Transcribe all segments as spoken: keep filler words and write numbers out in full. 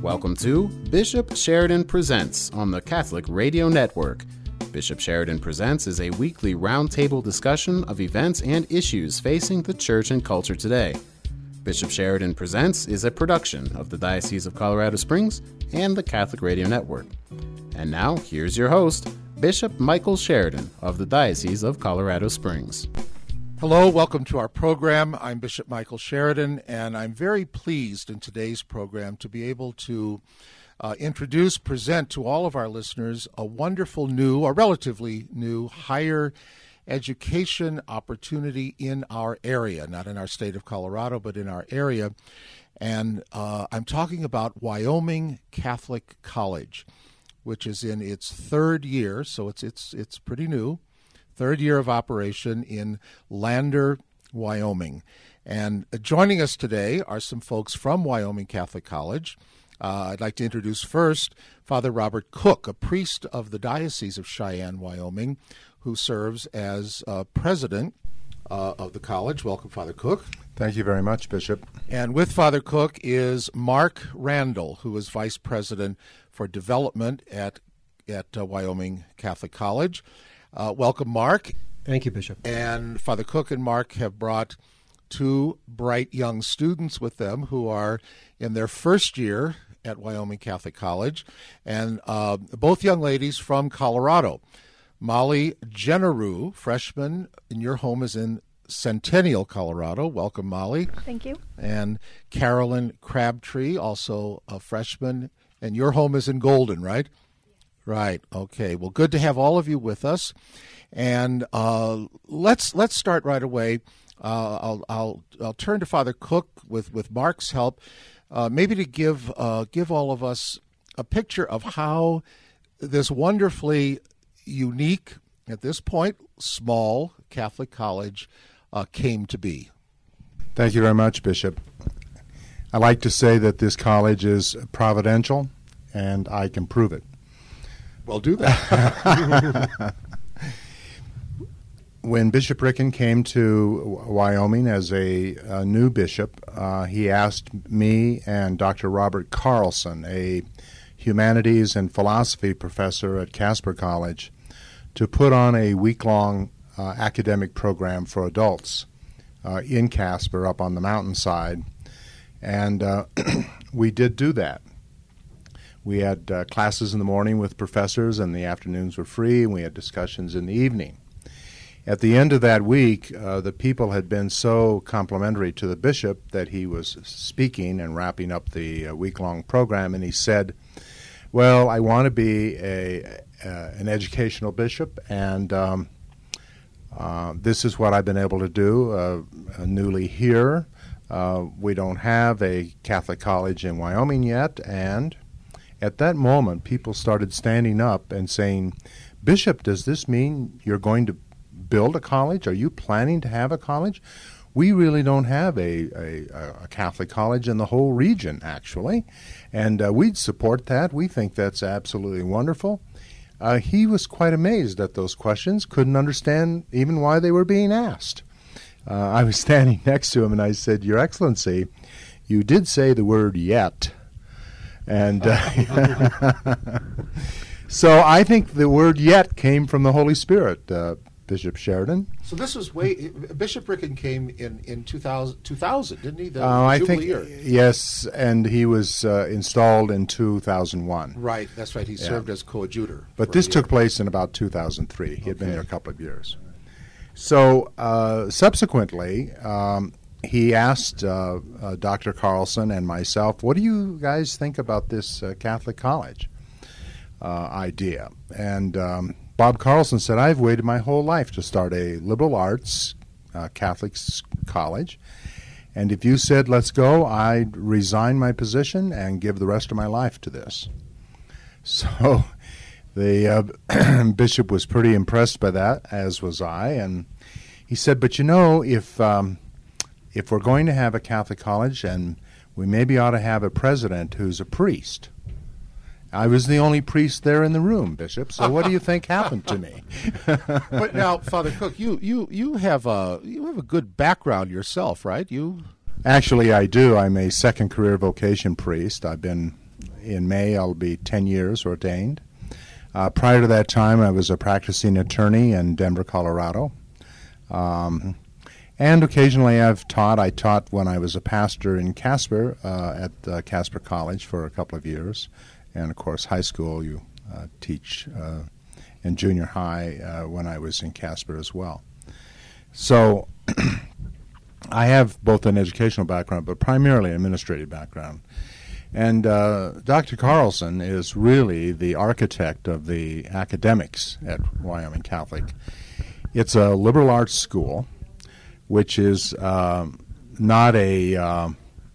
Welcome to Bishop Sheridan Presents on the Catholic Radio Network. Bishop Sheridan Presents is a weekly roundtable discussion of events and issues facing the church and culture today. Bishop Sheridan Presents is a production of the Diocese of Colorado Springs and the Catholic Radio Network. And now, here's your host, Bishop Michael Sheridan of the Diocese of Colorado Springs. Hello, welcome to our program. I'm Bishop Michael Sheridan, and I'm very pleased in today's program to be able to uh, introduce, present to all of our listeners a wonderful new, or relatively new, higher education opportunity in our area, not in our state of Colorado, but in our area. And uh, I'm talking about Wyoming Catholic College, which is in its third year, so it's it's it's pretty new. Third year of operation in Lander, Wyoming. And joining us today are some folks from Wyoming Catholic College. Uh, I'd like to introduce first Father Robert Cook, a priest of the Diocese of Cheyenne, Wyoming, who serves as uh, president uh, of the college. Welcome, Father Cook. Thank you very much, Bishop. And with Father Cook is Mark Randall, who is vice president for development at, at uh, Wyoming Catholic College. Uh, welcome, Mark. Thank you, Bishop. And Father Cook and Mark have brought two bright young students with them who are in their first year at Wyoming Catholic College, and uh, both young ladies from Colorado. Molly Jenneru, freshman, and your home is in Centennial, Colorado. Welcome, Molly. Thank you. And Carolyn Crabtree, also a freshman, and your home is in Golden, right? Right. Okay. Well, good to have all of you with us, and uh, let's let's start right away. Uh, I'll I'll I'll turn to Father Cook with, with Mark's help, uh, maybe to give uh, give all of us a picture of how this wonderfully unique, at this point, small Catholic college uh, came to be. Thank you very much, Bishop. I like to say that this college is providential, and I can prove it. Well, do that. When Bishop Ricken came to Wyoming as a, a new bishop, uh, he asked me and Doctor Robert Carlson, a humanities and philosophy professor at Casper College, to put on a week-long uh, academic program for adults uh, in Casper up on the mountainside. And uh, we did do that. We had uh, classes in the morning with professors, and the afternoons were free, and we had discussions in the evening. At the end of that week, uh, the people had been so complimentary to the bishop that he was speaking and wrapping up the uh, week-long program, and he said, well, I want to be a, uh, an educational bishop, and um, uh, this is what I've been able to do uh, uh, newly here. Uh, we don't have a Catholic college in Wyoming yet, and at that moment, people started standing up and saying, Bishop, does this mean you're going to build a college? Are you planning to have a college? We really don't have a, a, a Catholic college in the whole region, actually, and uh, we'd support that. We think that's absolutely wonderful. Uh, he was quite amazed at those questions, couldn't understand even why they were being asked. Uh, I was standing next to him, and I said, Your Excellency, you did say the word yet. And uh, so I think the word yet came from the Holy Spirit, uh, Bishop Sheridan. So this was way, Bishop Ricken came in, in two thousand, two thousand, didn't he? The, uh, the I Jubilee think, year. Yes, and he was uh, installed in two thousand one. Right, that's right. He Yeah. served as coadjutor. But this took place in about two thousand three. He had been Okay. there a couple of years. So uh, subsequently, um, he asked uh, uh, Doctor Carlson and myself, what do you guys think about this uh, Catholic college uh, idea? And um, Bob Carlson said, I've waited my whole life to start a liberal arts uh, Catholic college. And if you said, let's go, I'd resign my position and give the rest of my life to this. So the uh, bishop was pretty impressed by that, as was I. And he said, but you know, if... Um, If we're going to have a Catholic college, and we maybe ought to have a president who's a priest. I was the only priest there in the room, Bishop, so what do you think happened to me? But now, Father Cook, you, you, you have a you have a good background yourself, right? You Actually, I do. I'm a second career vocation priest. I've been in May, I'll be ten years ordained. Uh, prior to that time, I was a practicing attorney in Denver, Colorado. Um, and occasionally I've taught. I taught when I was a pastor in Casper uh, at uh, Casper College for a couple of years. And, of course, high school, you uh, teach uh, in junior high uh, when I was in Casper as well. So I have both an educational background, but primarily an administrative background. And uh, Doctor Carlson is really the architect of the academics at Wyoming Catholic. It's a liberal arts school, which is um, not a uh,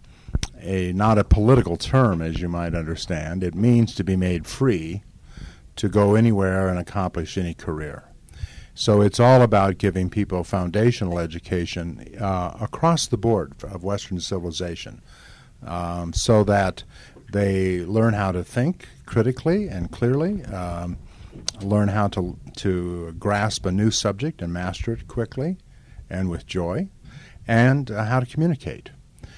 a not a political term, as you might understand. It means to be made free to go anywhere and accomplish any career. So it's all about giving people foundational education uh, across the board of Western civilization. Um, so that they learn how to think critically and clearly, um, learn how to to grasp a new subject and master it quickly and with joy, and uh, how to communicate.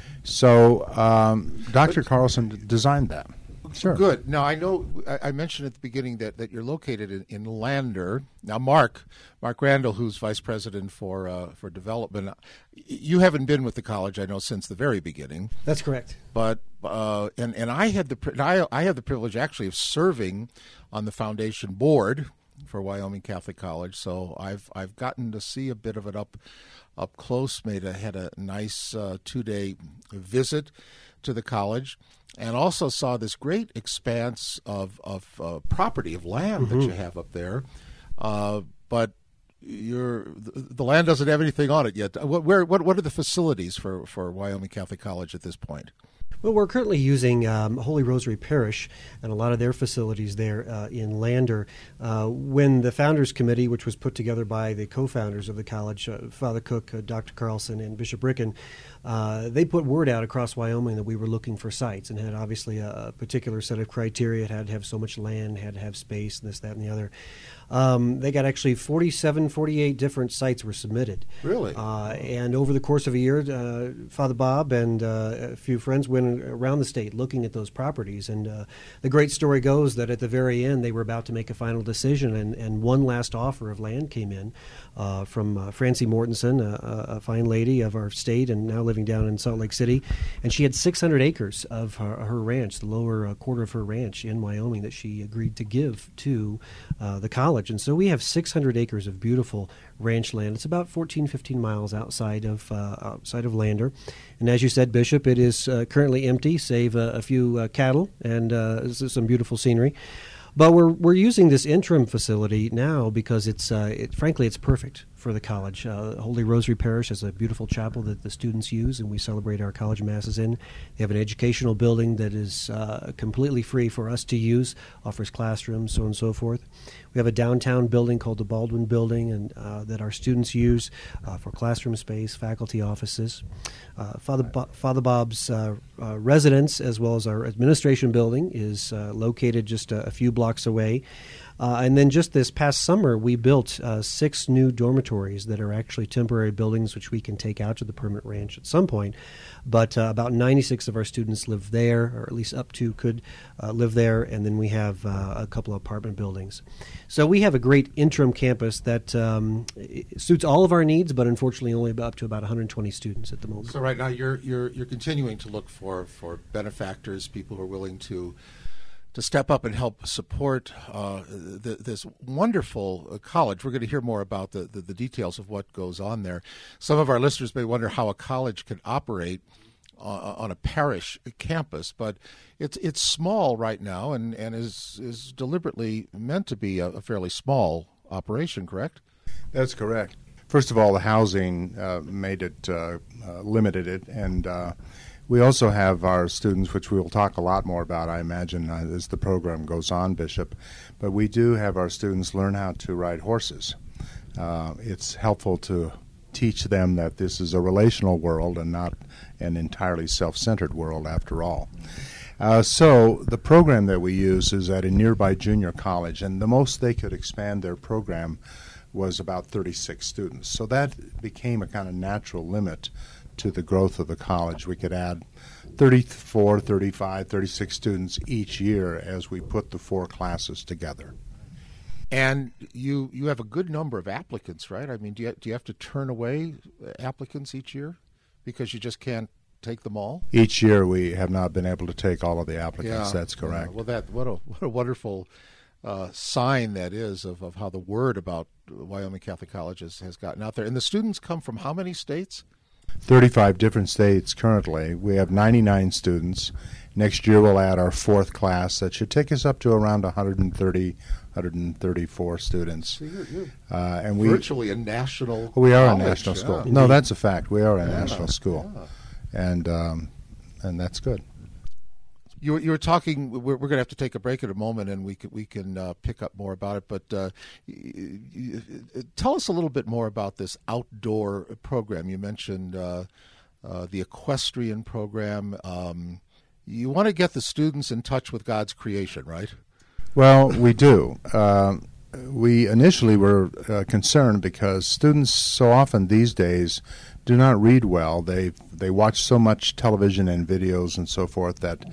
So um, Doctor Carlson d- designed that. Sure. Good. Now, I know I, I mentioned at the beginning that, that you're located in, in Lander. Now, Mark, Mark Randall, who's vice president for uh, for development, you haven't been with the college, I know, since the very beginning. That's correct. But uh, and and I had the I I had the privilege actually of serving on the foundation board for Wyoming Catholic College, so I've I've gotten to see a bit of it up up close. Made a, had a nice uh, two day visit to the college, and also saw this great expanse of of uh, property of land mm-hmm. that you have up there. Uh, but you're, the, the land doesn't have anything on it yet. What where what what are the facilities for, for Wyoming Catholic College at this point? Well, we're currently using um, Holy Rosary Parish and a lot of their facilities there uh, in Lander. Uh, when the Founders Committee, which was put together by the co-founders of the college, uh, Father Cook, uh, Doctor Carlson, and Bishop Ricken, uh, they put word out across Wyoming that we were looking for sites and had obviously a, a particular set of criteria. It had to have so much land, had to have space, and this, that, and the other. Um, they got actually forty-seven, forty-eight different sites were submitted. Really? Uh, and over the course of a year, uh, Father Bob and uh, a few friends went around the state looking at those properties. And uh, the great story goes that at the very end, they were about to make a final decision, and, and one last offer of land came in uh, from uh, Francie Mortensen, a, a fine lady of our state and now living down in Salt Lake City. And she had six hundred acres of her, her ranch, the lower uh, quarter of her ranch in Wyoming, that she agreed to give to uh, the college. And so we have six hundred acres of beautiful ranch land. It's about fourteen, fifteen miles outside of uh, outside of Lander. And as you said, Bishop, it is uh, currently empty, save uh, a few uh, cattle and uh, some beautiful scenery. But we're we're using this interim facility now because it's uh, it, frankly it's perfect for the college. Uh, Holy Rosary Parish has a beautiful chapel that the students use, and we celebrate our college masses in. They have an educational building that is uh, completely free for us to use, offers classrooms, so on and so forth. We have a downtown building called the Baldwin Building, and uh, that our students use uh, for classroom space, faculty offices. Uh, Father Bo- Father Bob's uh, uh, residence, as well as our administration building, is uh, located just a, a few blocks away. Uh, and then just this past summer, we built uh, six new dormitories that are actually temporary buildings which we can take out to the permanent ranch at some point. But uh, about ninety-six of our students live there, or at least up to could uh, live there. And then we have uh, a couple of apartment buildings. So we have a great interim campus that um, suits all of our needs, but unfortunately only up to about one hundred twenty students at the moment. So right now you're you're you're continuing to look for, for benefactors, people who are willing to to step up and help support uh, the, this wonderful uh, college. We're going to hear more about the, the, the details of what goes on there. Some of our listeners may wonder how a college can operate uh, on a parish campus, but it's it's small right now and, and is, is deliberately meant to be a, a fairly small operation, correct? That's correct. First of all, the housing uh, made it, uh, uh, limited it, and uh, we also have our students, which we will talk a lot more about, I imagine, uh, as the program goes on, Bishop. But we do have our students learn how to ride horses. Uh, it's helpful to teach them that this is a relational world and not an entirely self-centered world, after all. Uh, so the program that we use is at a nearby junior college, and the most they could expand their program was about thirty-six students. So that became a kind of natural limit to the growth of the college. We could add thirty-four, thirty-five, thirty-six students each year as we put the four classes together. And you you have a good number of applicants, right? I mean, do you, do you have to turn away applicants each year because you just can't take them all? Each year we have not been able to take all of the applicants. Yeah, That's correct. Yeah. Well, that what a what a wonderful uh, sign that is of, of how the word about Wyoming Catholic College has, has gotten out there. And the students come from how many states? thirty-five different states currently. We have ninety-nine students. Next year we'll add our fourth class. That should take us up to around one hundred thirty, one hundred thirty-four students. So you're, you're uh, and we, virtually a national We are college. a national Yeah. school. Indeed. No, that's a fact. We are a Yeah. national school. Yeah. And um, and that's good. You were, you were talking. We're, we're going to have to take a break in a moment, and we can we can uh, pick up more about it. But uh, y- y- tell us a little bit more about this outdoor program. You mentioned uh, uh, the equestrian program. Um, you want to get the students in touch with God's creation, right? Well, we do. Um, we initially were uh, concerned because students so often these days do not read well. They they watch so much television and videos and so forth that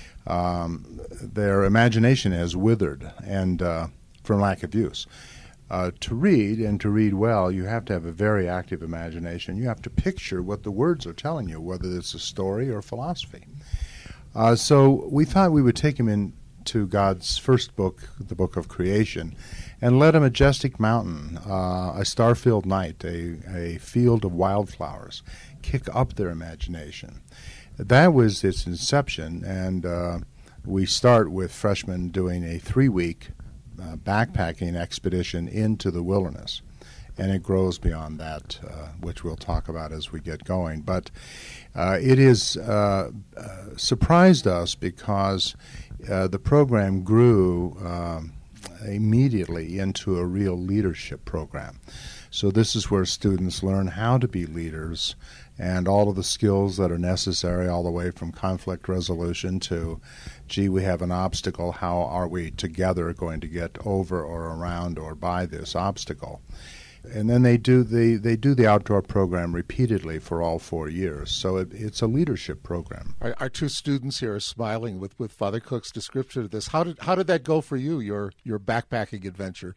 um, their imagination has withered and uh, from lack of use. Uh, to read and to read well, you have to have a very active imagination. You have to picture what the words are telling you, whether it's a story or philosophy. Uh, so we thought we would take them into God's first book, the book of creation, and let a majestic mountain, uh, a star-filled night, a, a field of wildflowers, kick up their imagination. That was its inception, and uh, we start with freshmen doing a three-week uh, backpacking expedition into the wilderness. And it grows beyond that, uh, which we'll talk about as we get going. But uh, it has uh, uh, surprised us because uh, the program grew um, immediately into a real leadership program. So this is where students learn how to be leaders and all of the skills that are necessary, all the way from conflict resolution to, gee, we have an obstacle, how are we together going to get over or around or by this obstacle? And then they do the they do the outdoor program repeatedly for all four years. So it, it's a leadership program. Our, our two students here are smiling with, with Father Cook's description of this. How did how did that go for you? Your your backpacking adventure?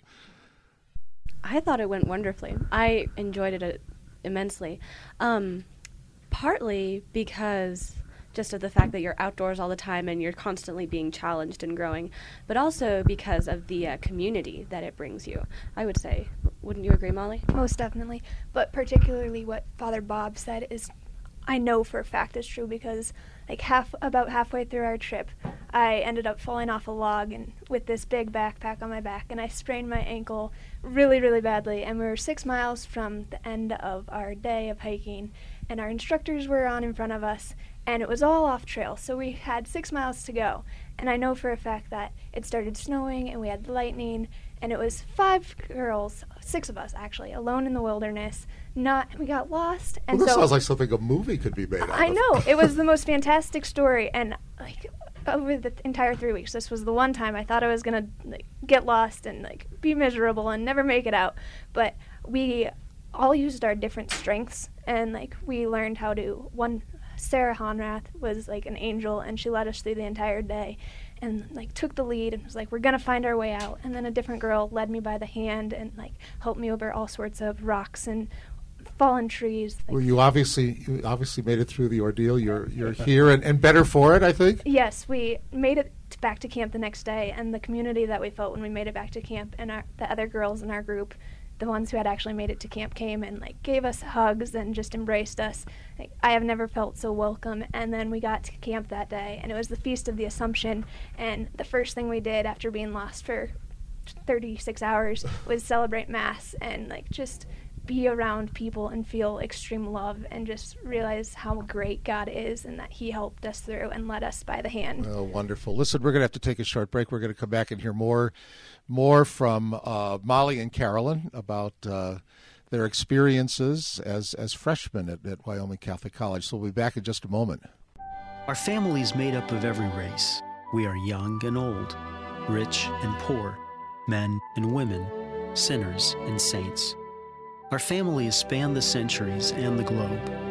I thought it went wonderfully. I enjoyed it uh, immensely. Um, partly because just of the fact that you're outdoors all the time and you're constantly being challenged and growing, but also because of the uh, community that it brings you, I would say. Wouldn't you agree, Molly? Most definitely. But particularly what Father Bob said is, I know for a fact is true because like half about halfway through our trip, I ended up falling off a log and with this big backpack on my back, and I sprained my ankle really, really badly. And we were six miles from the end of our day of hiking, and our instructors were on in front of us, and it was all off trail. So we had six miles to go. And I know for a fact that it started snowing and we had lightning, and it was five girls, six of us actually, alone in the wilderness. Not we got lost, and Well, this so sounds like something a movie could be made out of. I know it was the most fantastic story, and like over the entire three weeks, this was the one time I thought I was gonna like, get lost and like be miserable and never make it out. But we all used our different strengths, and like we learned how to. One Sarah Honrath was like an angel, and she led us through the entire day. And like took the lead and was like, we're gonna find our way out. And then a different girl led me by the hand and like helped me over all sorts of rocks and fallen trees. Like, Well, you obviously you obviously made it through the ordeal. You're you're here and, and better for it, I think. yes, we made it t- back to camp the next day, and the community that we felt when we made it back to camp, and our, the other girls in our group, the ones who had actually made it to camp, came and like gave us hugs and just embraced us. Like, I have never felt so welcome. And then we got to camp that day, and it was the Feast of the Assumption, and the first thing we did after being lost for thirty-six hours was celebrate Mass and like just be around people and feel extreme love and just realize how great God is and that he helped us through and led us by the hand. Oh, wonderful. Listen, we're going to have to take a short break. We're going to come back and hear more more from uh, Molly and Carolyn about uh, their experiences as, as freshmen at, at Wyoming Catholic College. So we'll be back in just a moment. Our family is made up of every race. We are young and old, rich and poor, men and women, sinners and saints. Our family has spanned the centuries and the globe.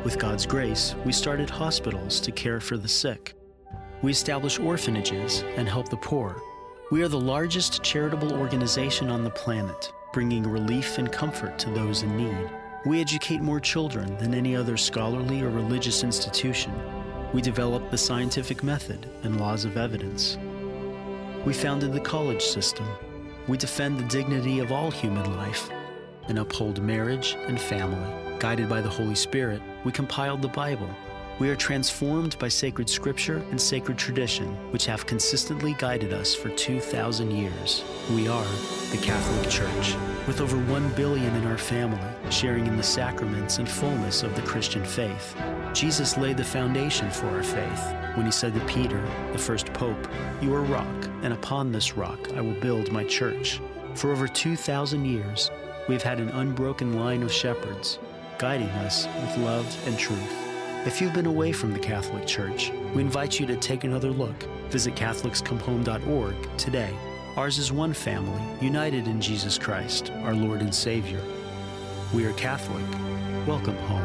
With God's grace, we started hospitals to care for the sick. We establish orphanages and help the poor. We are the largest charitable organization on the planet, bringing relief and comfort to those in need. We educate more children than any other scholarly or religious institution. We develop the scientific method and laws of evidence. We founded the college system. We defend the dignity of all human life and uphold marriage and family. Guided by the Holy Spirit, we compiled the Bible. We are transformed by sacred scripture and sacred tradition, which have consistently guided us for two thousand years. We are the Catholic Church, with over one billion in our family, sharing in the sacraments and fullness of the Christian faith. Jesus laid the foundation for our faith when he said to Peter, the first pope, "You are a rock, and upon this rock I will build my church." For over two thousand years, we've had an unbroken line of shepherds, guiding us with love and truth. If you've been away from the Catholic Church, we invite you to take another look. Visit Catholics Come Home dot org today. Ours is one family, united in Jesus Christ, our Lord and Savior. We are Catholic. Welcome home.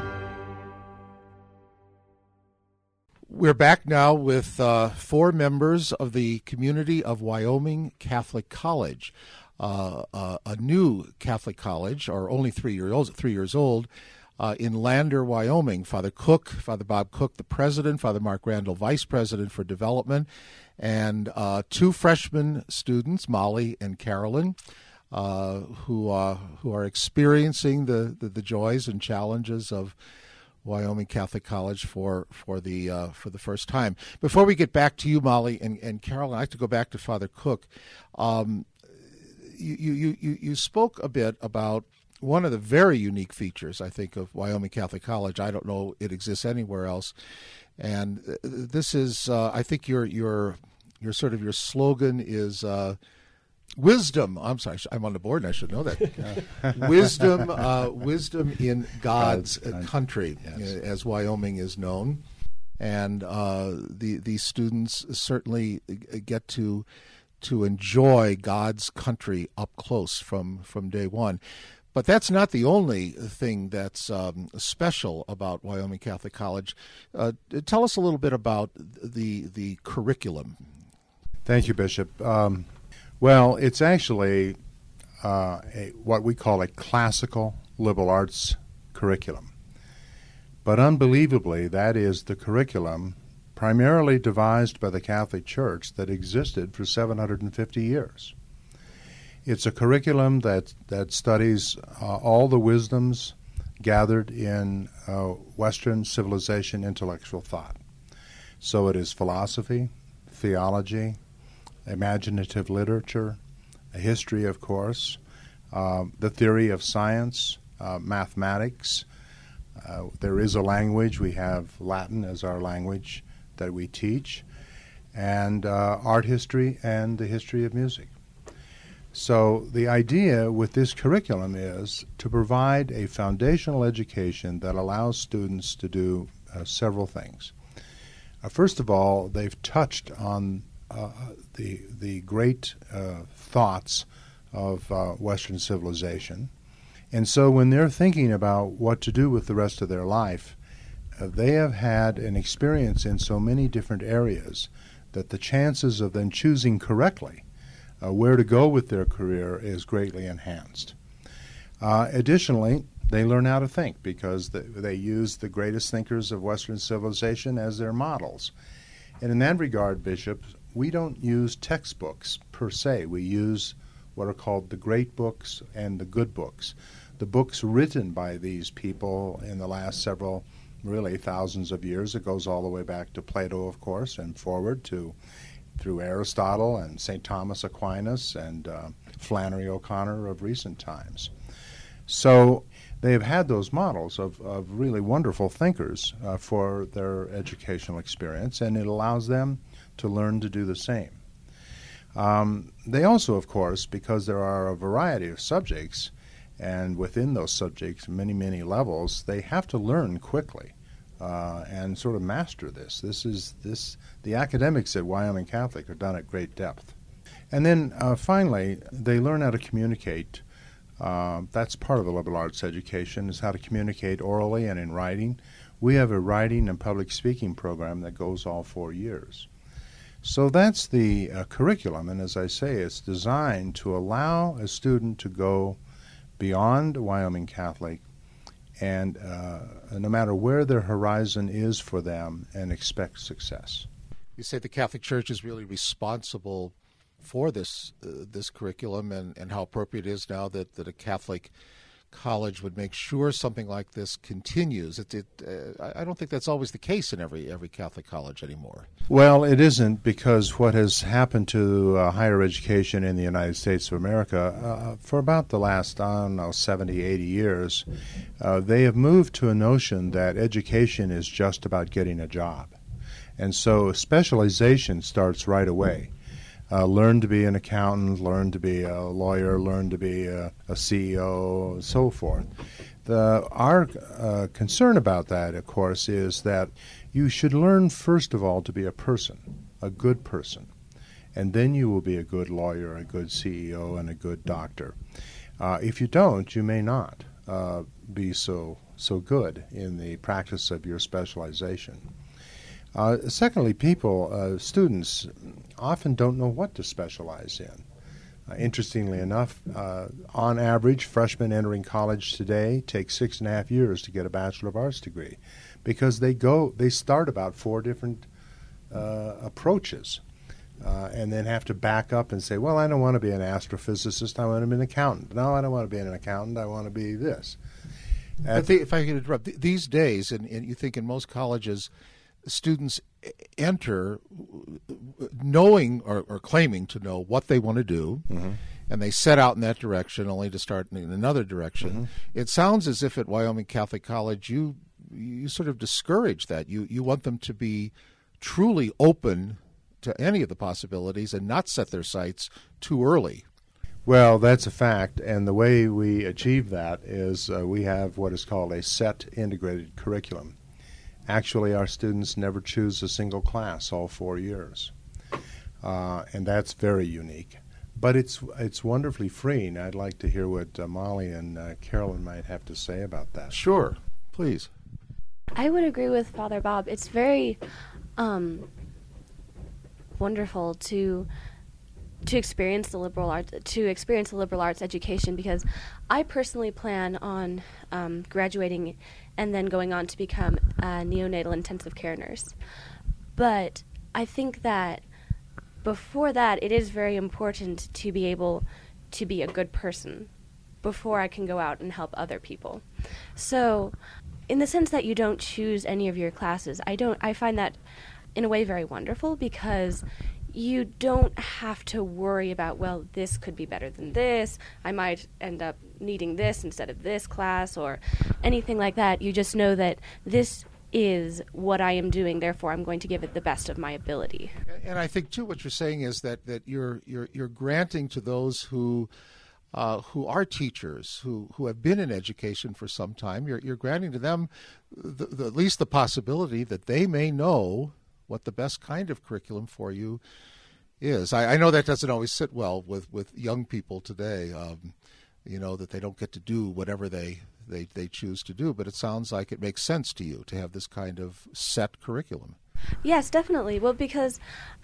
We're back now with uh, four members of the community of Wyoming Catholic College, uh, uh, a new Catholic college, or only three years old, three years old, uh, in Lander, Wyoming. Father Cook, Father Bob Cook, the president, Father Mark Randall, vice president for development, and uh, two freshman students, Molly and Carolyn, uh, who uh, who are experiencing the, the, the joys and challenges of Wyoming Catholic College for for the uh, for the first time. Before we get back to you, Molly and, and Carolyn, I'd like to go back to Father Cook. Um, you, you you you spoke a bit about one of the very unique features, I think, of Wyoming Catholic College. I don't know it exists anywhere else, and this is uh, I think your your your sort of your slogan is. Uh, Wisdom. I'm sorry. I'm on the board, and I should know that. Uh, wisdom, uh, wisdom in God's, God's country, yes. As Wyoming is known, and uh, the these students certainly get to to enjoy God's country up close from from day one. But that's not the only thing that's um, special about Wyoming Catholic College. Uh, tell us a little bit about the the curriculum. Thank you, Bishop. Um, Well, it's actually uh, a, what we call a classical liberal arts curriculum. But unbelievably, that is the curriculum primarily devised by the Catholic Church that existed for seven hundred fifty years. It's a curriculum that, that studies uh, all the wisdoms gathered in uh, Western civilization intellectual thought. So it is philosophy, theology, imaginative literature, a history, of course, uh, the theory of science, uh, mathematics. Uh, there is a language. We have Latin as our language that we teach, and uh, art history and the history of music. So the idea with this curriculum is to provide a foundational education that allows students to do uh, several things. Uh, first of all, they've touched on Uh, the the great uh, thoughts of uh, Western civilization. And so when they're thinking about what to do with the rest of their life, uh, they have had an experience in so many different areas that the chances of them choosing correctly uh, where to go with their career is greatly enhanced. Uh, additionally, they learn how to think because the, they use the greatest thinkers of Western civilization as their models. And in that regard, Bishop, we don't use textbooks per se. We use what are called the great books and the good books, the books written by these people in the last several, really thousands of years. It goes all the way back to Plato, of course, and forward to through Aristotle and Saint Thomas Aquinas and uh, Flannery O'Connor of recent times. So they have had those models of, of really wonderful thinkers uh, for their educational experience, and it allows them to learn to do the same. Um, they also, of course, because there are a variety of subjects, and within those subjects, many, many levels, they have to learn quickly uh, and sort of master this. This is this. The academics at Wyoming Catholic are done at great depth. And then uh, finally, they learn how to communicate. Uh, that's part of the liberal arts education, is how to communicate orally and in writing We have a writing and public speaking program that goes all four years. So that's the uh, curriculum, and as I say, it's designed to allow a student to go beyond Wyoming Catholic and uh, no matter where their horizon is for them, and expect success. You say the Catholic Church is really responsible for this uh, this curriculum, and, and how appropriate it is now that, that a Catholic college would make sure something like this continues. It, it, uh, I don't think that's always the case in every every Catholic college anymore. Well, it isn't, because what has happened to uh, higher education in the United States of America uh, for about the last, I don't know, seventy, eighty years, uh, they have moved to a notion that education is just about getting a job. And so specialization starts right away. Uh, learn to be an accountant, learn to be a lawyer, learn to be a, a C E O, and so forth. The, our uh, concern about that, of course, is that you should learn, first of all, to be a person, a good person, and then you will be a good lawyer, a good C E O, and a good doctor. Uh, if you don't, you may not uh, be so so good in the practice of your specialization. Uh, secondly, people, uh, students, often don't know what to specialize in. Uh, interestingly enough, uh, on average, freshmen entering college today take six and a half years to get a Bachelor of Arts degree, because they go, they start about four different uh, approaches, uh, and then have to back up and say, well, I don't want to be an astrophysicist, I want to be an accountant. No, I don't want to be an accountant, I want to be this. I think, if I could interrupt, th- these days, and, and you think in most colleges, students enter knowing or, or claiming to know what they want to do, mm-hmm. and they set out in that direction only to start in another direction. Mm-hmm. It sounds as if at Wyoming Catholic College you you sort of discourage that. You you want them to be truly open to any of the possibilities and not set their sights too early. Well, that's a fact, and the way we achieve that is uh, we have what is called a set integrated curriculum. Actually, our students never choose a single class all four years, uh, and that's very unique. But it's it's wonderfully freeing. I'd like to hear what uh, Molly and uh, Carolyn might have to say about that. Sure, please. I would agree with Father Bob. It's very um, wonderful to to experience the liberal arts to experience the liberal arts education, because I personally plan on um, graduating and then going on to become a neonatal intensive care nurse. But I think that before that, it is very important to be able to be a good person before I can go out and help other people. So, in the sense that you don't choose any of your classes, I don't. I find that in a way very wonderful, because you don't have to worry about, well, this could be better than this. I might end up needing this instead of this class or anything like that. You just know that this is what I am doing, therefore I'm going to give it the best of my ability. And I think, too, what you're saying is that, that you're, you're, you're granting to those who uh, who are teachers, who, who have been in education for some time, you're, you're granting to them the, the, at least the possibility that they may know what the best kind of curriculum for you is. I, I know that doesn't always sit well with, with young people today, um, you know, that they don't get to do whatever they, they, they choose to do, but it sounds like it makes sense to you to have this kind of set curriculum. Yes, definitely. Well, because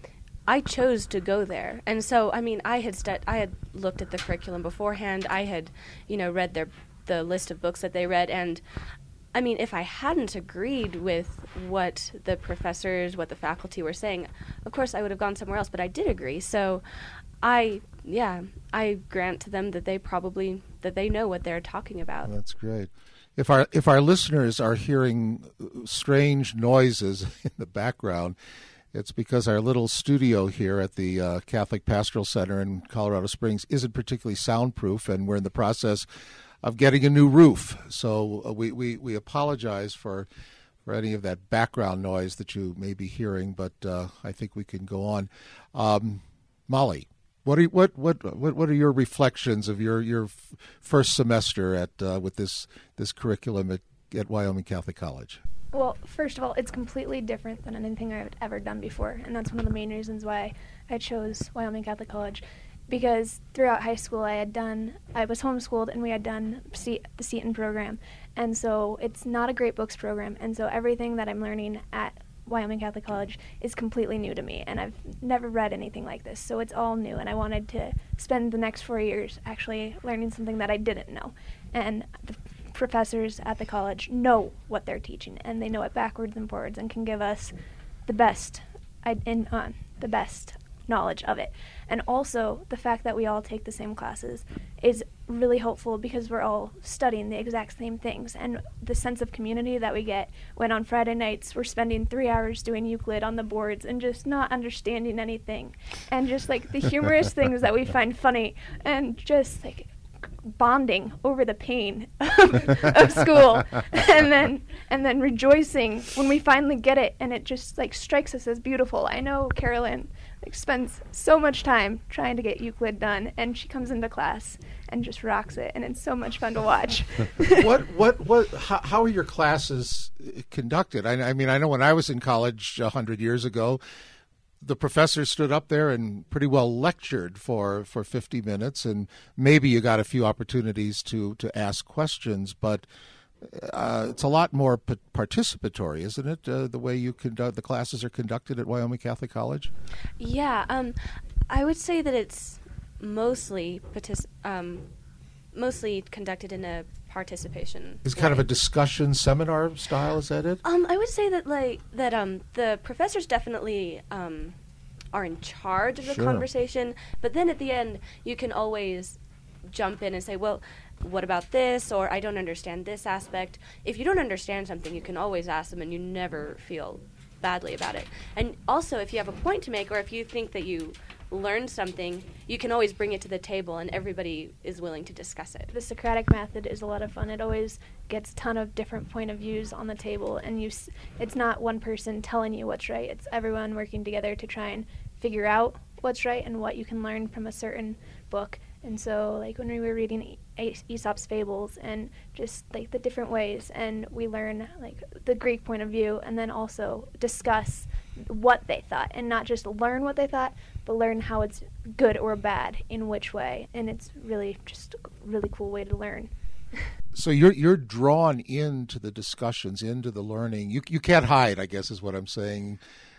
I chose to go there. And so, I mean, I had stu- I had looked at the curriculum beforehand. I had, you know, read their the list of books that they read, and I mean, if I hadn't agreed with what the professors, what the faculty were saying, of course I would have gone somewhere else, but I did agree. So I, yeah, I grant to them that they probably, that they know what they're talking about. That's great. If our, if our listeners are hearing strange noises in the background, it's because our little studio here at the uh, Catholic Pastoral Center in Colorado Springs isn't particularly soundproof, and we're in the process of getting a new roof. So uh, we, we, we apologize for for any of that background noise that you may be hearing, but uh, I think we can go on. Um, Molly, what are you, what what what what are your reflections of your your f- first semester at uh, with this this curriculum at, at Wyoming Catholic College? Well, first of all, it's completely different than anything I've ever done before, and that's one of the main reasons why I chose Wyoming Catholic College. Because throughout high school I had done, I was homeschooled and we had done C- the Seton program. And so it's not a great books program. And so everything that I'm learning at Wyoming Catholic College is completely new to me, and I've never read anything like this, so it's all new, and I wanted to spend the next four years actually learning something that I didn't know. And the professors at the college know what they're teaching, and they know it backwards and forwards, and can give us the best I, in, uh, the best knowledge of it. And also, the fact that we all take the same classes is really helpful because we're all studying the exact same things, and the sense of community that we get when on Friday nights we're spending three hours doing Euclid on the boards and just not understanding anything, and just like the humorous things that we find funny, and just like bonding over the pain of, of school, and then and then rejoicing when we finally get it, and it just like strikes us as beautiful. I know Carolyn like spends so much time trying to get Euclid done, and she comes into class and just rocks it, and it's so much fun to watch. what what what? How, how are your classes conducted? I, I mean, I know when I was in college a hundred years ago, the professor stood up there and pretty well lectured for, for fifty minutes, and maybe you got a few opportunities to, to ask questions, but uh, it's a lot more p- participatory, isn't it, uh, the way you conduct the classes are conducted at Wyoming Catholic College? Yeah, um, I would say that it's mostly partic- um, mostly conducted in a participation. It's kind way. of a discussion seminar style, is that it? Um, I would say that like that um the professors definitely um are in charge of the Sure. conversation, but then at the end you can always jump in and say, well, what about this? Or I don't understand this aspect. If you don't understand something, you can always ask them, and you never feel badly about it. And also, if you have a point to make, or if you think that you learned something, you can always bring it to the table, and everybody is willing to discuss it. The Socratic method is a lot of fun. It always gets a ton of different point of views on the table, and you s- it's not one person telling you what's right. It's everyone working together to try and figure out what's right and what you can learn from a certain book. And so, like, when we were reading e- Aesop's Fables and just, like, the different ways, and we learn, like, the Greek point of view, and then also discuss what they thought, and not just learn what they thought, but learn how it's good or bad in which way. And it's really just a really cool way to learn. So you're you're drawn into the discussions, into the learning. You you can't hide, I guess, is what I'm saying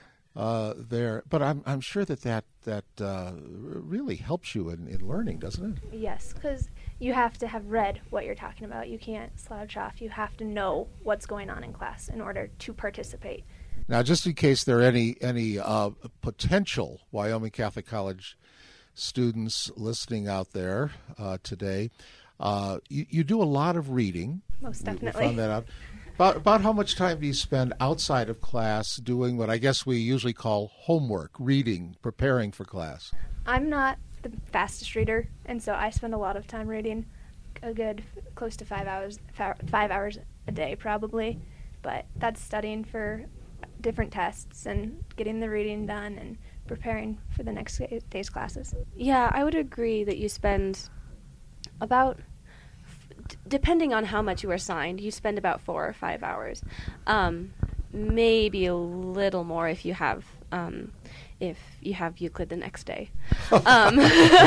uh, there. But I'm I'm sure that that that uh, really helps you in, in learning, doesn't it? Yes, because you have to have read what you're talking about. You can't slouch off. You have to know what's going on in class in order to participate. Now, just in case there are any any uh, potential Wyoming Catholic College students listening out there uh, today, uh, you, you do a lot of reading. Most We- definitely. We found that out. About, about how much time do you spend outside of class doing what I guess we usually call homework, reading, preparing for class? I'm not the fastest reader, and so I spend a lot of time reading, a good close to five hours, fa- five hours a day probably. But that's studying for different tests and getting the reading done and preparing for the next day's classes. Yeah, I would agree that you spend about, d- depending on how much you are assigned, you spend about four or five hours. Um, maybe a little more if you have um, if you have Euclid the next day. um,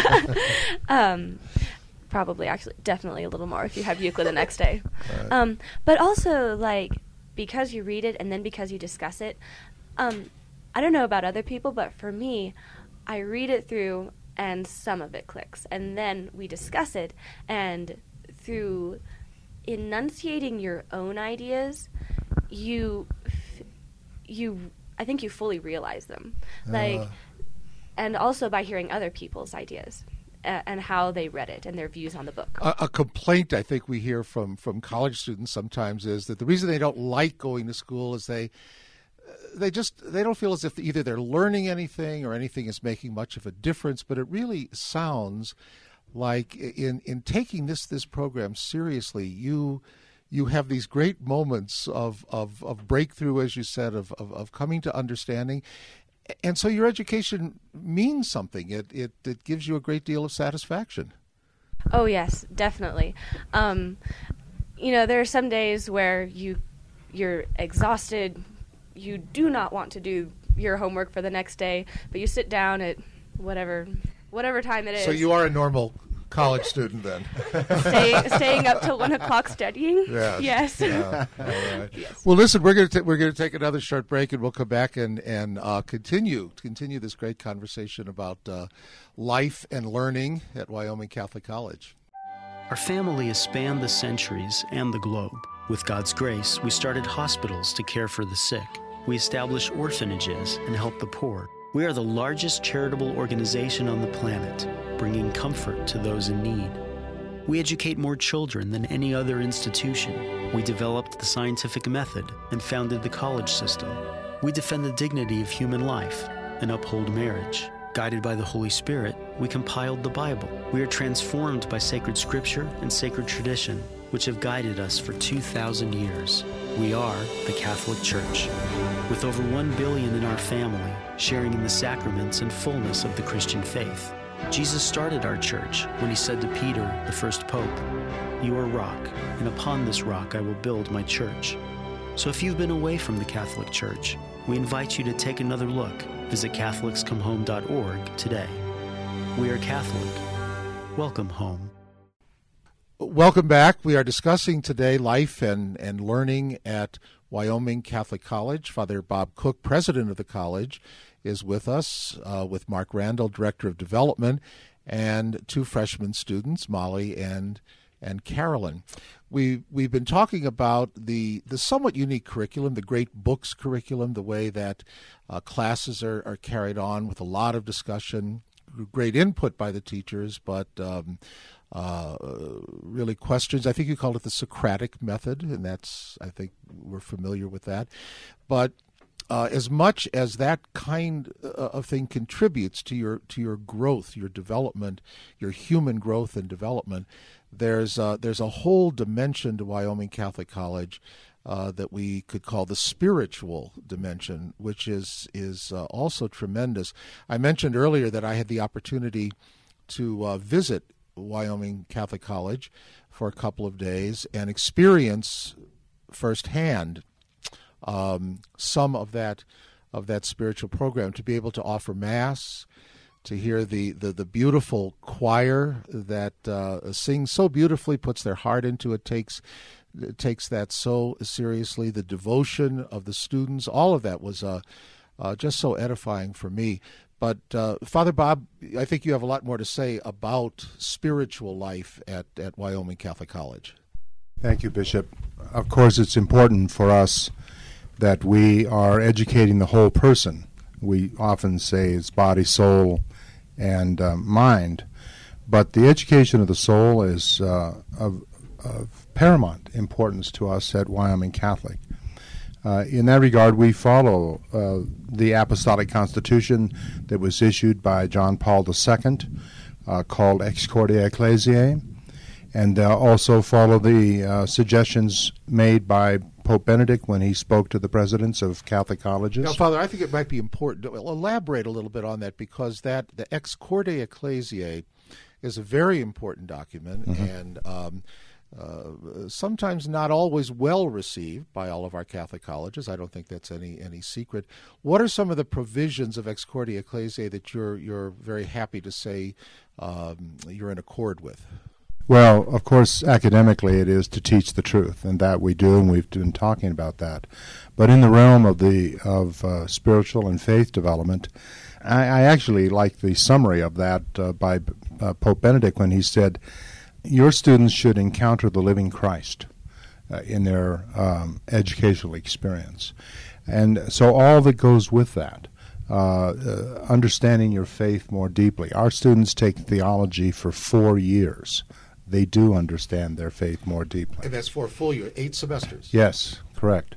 um, probably, actually, definitely a little more if you have Euclid the next day. Right. Um, but also, like, because you read it and then because you discuss it, um, I don't know about other people, but for me, I read it through and some of it clicks. And then we discuss it, and through enunciating your own ideas, you, f- you, I think you fully realize them. Like, Uh. and also by hearing other people's ideas uh, and how they read it and their views on the book. A, a complaint I think we hear from, from college students sometimes is that the reason they don't like going to school is they they just they don't feel as if either they're learning anything or anything is making much of a difference. But it really sounds like in in taking this this program seriously, you you have these great moments of of, of breakthrough, as you said, of, of of coming to understanding. And so your education means something. It, it it gives you a great deal of satisfaction. Oh, yes, definitely. Um, you know, there are some days where you, you're exhausted, you do not want to do your homework for the next day, but you sit down at whatever whatever time it is. So you are a normal college student then. Stay, staying up till one o'clock studying. Yes. Yes. Yeah. All right. Yes. Well, listen, we're going to we're going to take another short break, and we'll come back and and uh, continue continue this great conversation about uh, life and learning at Wyoming Catholic College. Our family has spanned the centuries and the globe. With God's grace, we started hospitals to care for the sick. We established orphanages and helped the poor. We are the largest charitable organization on the planet, bringing comfort to those in need. We educate more children than any other institution. We developed the scientific method and founded the college system. We defend the dignity of human life and uphold marriage. Guided by the Holy Spirit, we compiled the Bible. We are transformed by sacred scripture and sacred tradition, which have guided us for two thousand years. We are the Catholic Church. With over one billion in our family, sharing in the sacraments and fullness of the Christian faith. Jesus started our church when he said to Peter, the first pope, "You are rock, and upon this rock I will build my church." So if you've been away from the Catholic Church, we invite you to take another look. Visit Catholics Come Home dot org today. We are Catholic. Welcome home. Welcome back. We are discussing today life and, and learning at Wyoming Catholic College. Father Bob Cook, president of the college, is with us, uh, with Mark Randall, director of development, and two freshman students, Molly and and Carolyn. We, we've been talking about the, the somewhat unique curriculum, the Great Books curriculum, the way that uh, classes are, are carried on with a lot of discussion, great input by the teachers, but um, uh, really questions. I think you called it the Socratic method, and that's, I think we're familiar with that. But uh, as much as that kind of thing contributes to your to your growth, your development, your human growth and development, there's uh, there's a whole dimension to Wyoming Catholic College uh, that we could call the spiritual dimension, which is is uh, also tremendous. I mentioned earlier that I had the opportunity to uh, visit Wyoming Catholic College for a couple of days and experience firsthand um, some of that of that spiritual program, to be able to offer Mass, to hear the, the, the beautiful choir that uh, sings so beautifully, puts their heart into it, takes takes that so seriously, the devotion of the students, all of that was uh, uh, just so edifying for me. But uh, Father Bob, I think you have a lot more to say about spiritual life at, at Wyoming Catholic College. Thank you, Bishop. Of course, it's important for us that we are educating the whole person. We often say it's body, soul, and uh, mind, but the education of the soul is uh, of, of paramount importance to us at Wyoming Catholic. Uh, in that regard, we follow uh, the Apostolic Constitution that was issued by John Paul the Second, uh, called Ex Cordia Ecclesiae, and uh, also follow the uh, suggestions made by Pope Benedict when he spoke to the presidents of Catholic colleges. Now, Father, I think it might be important to elaborate a little bit on that, because that the Ex Cordia Ecclesiae is a very important document, mm-hmm. and um, uh, sometimes not always well received by all of our Catholic colleges. I don't think that's any any secret. What are some of the provisions of Ex Cordia Ecclesiae that you're you're very happy to say um, you're in accord with? Well, of course, academically it is to teach the truth, and that we do, and we've been talking about that. But in the realm of the of uh, spiritual and faith development, I, I actually like the summary of that uh, by uh, Pope Benedict when he said, your students should encounter the living Christ uh, in their um, educational experience. And so all that goes with that, uh, uh, understanding your faith more deeply. Our students take theology for four years. They do understand their faith more deeply. And that's for a full year, eight semesters. Yes, correct.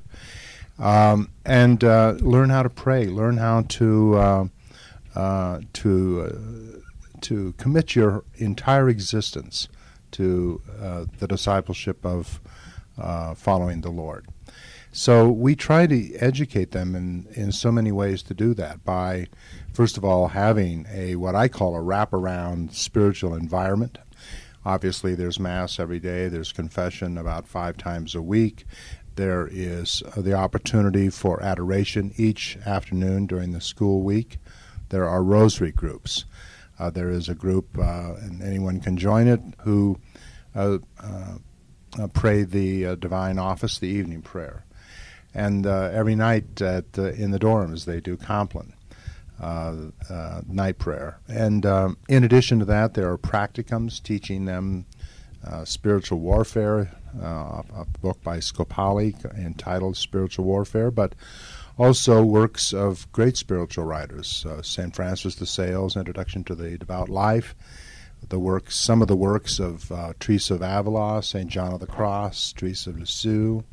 Um, and uh, learn how to pray. Learn how to uh, uh, to uh, to commit your entire existence to uh, the discipleship of uh, following the Lord. So we try to educate them in, in so many ways to do that by, first of all, having a what I call a wraparound spiritual environment. Obviously, there's Mass every day. There's confession about five times a week. There is uh, the opportunity for adoration each afternoon during the school week. There are rosary groups. Uh, there is a group, uh, and anyone can join it, who uh, uh, uh, pray the uh, divine office, the evening prayer. And uh, every night at uh, in the dorms they do Compline, uh, uh, night prayer. And um, in addition to that, there are practicums teaching them uh, spiritual warfare, uh, a book by Scopoli entitled Spiritual Warfare, but also works of great spiritual writers, uh, Saint Francis de Sales, Introduction to the Devout Life, the works, some of the works of uh, Teresa of Avila, Saint John of the Cross, Teresa of Lisieux.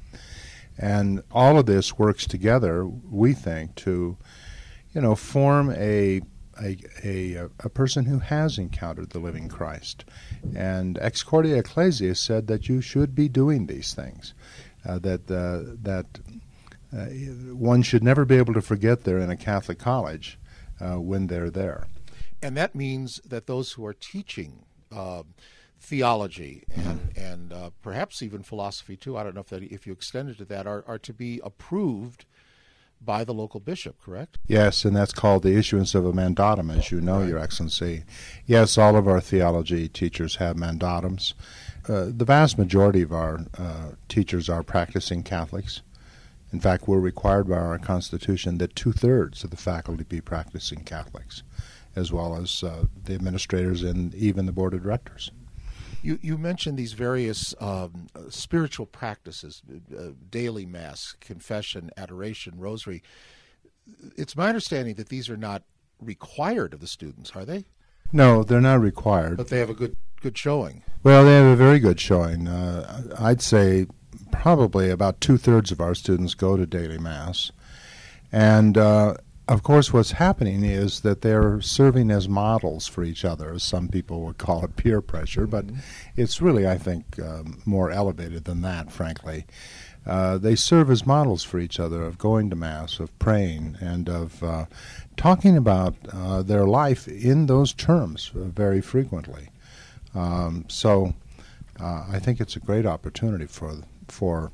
And all of this works together, we think, to, you know, form a a a, a person who has encountered the living Christ. And Excordia Ecclesia said that you should be doing these things, uh, that uh, that uh, one should never be able to forget they're in a Catholic college uh, when they're there. And that means that those who are teaching uh, theology and and uh, perhaps even philosophy too, I don't know if that, if you extend it to that, are, are to be approved by the local bishop, correct? Yes, and that's called the issuance of a mandatum, as you know, right. Your Excellency. Yes, all of our theology teachers have mandatums. Uh, the vast majority of our uh, teachers are practicing Catholics. In fact, we're required by our Constitution that two-thirds of the faculty be practicing Catholics, as well as uh, the administrators and even the board of directors. You you mentioned these various um, uh, spiritual practices, uh, daily mass, confession, adoration, rosary. It's my understanding that these are not required of the students, are they? No, they're not required. But they have a good good showing. Well, they have a very good showing. Uh, I'd say probably about two-thirds of our students go to daily mass. And uh, of course, what's happening is that they're serving as models for each other, as some people would call it peer pressure, but mm-hmm. it's really, I think, um, more elevated than that, frankly. Uh, they serve as models for each other of going to Mass, of praying, and of uh, talking about uh, their life in those terms uh, very frequently. Um, so uh, I think it's a great opportunity for, for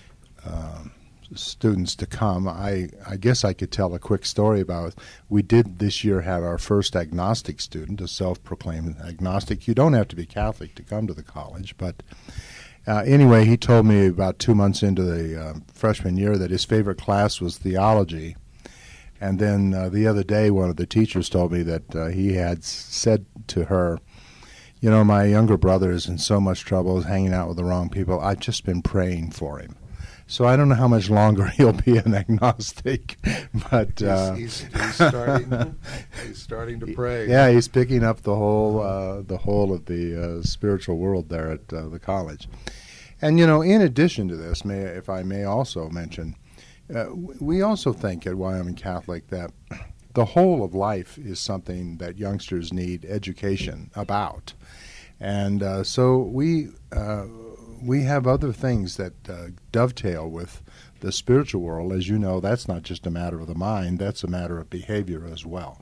uh, students to come. I, I guess I could tell a quick story about, we did this year have our first agnostic student, a self-proclaimed agnostic. You don't have to be Catholic to come to the college, but uh, anyway, he told me about two months into the uh, freshman year that his favorite class was theology. And then uh, the other day, one of the teachers told me that uh, he had s- said to her, you know, my younger brother is in so much trouble, is hanging out with the wrong people. I've just been praying for him. So I don't know how much longer he'll be an agnostic, but uh, he's, he's, he's starting. He's starting to pray. Yeah, he's picking up the whole uh, the whole of the uh, spiritual world there at uh, the college. And you know, in addition to this, may if I may also mention, uh, we also think at Wyoming Catholic that the whole of life is something that youngsters need education about, and uh, so we. Uh, We have other things that uh, dovetail with the spiritual world. As you know, that's not just a matter of the mind, that's a matter of behavior as well.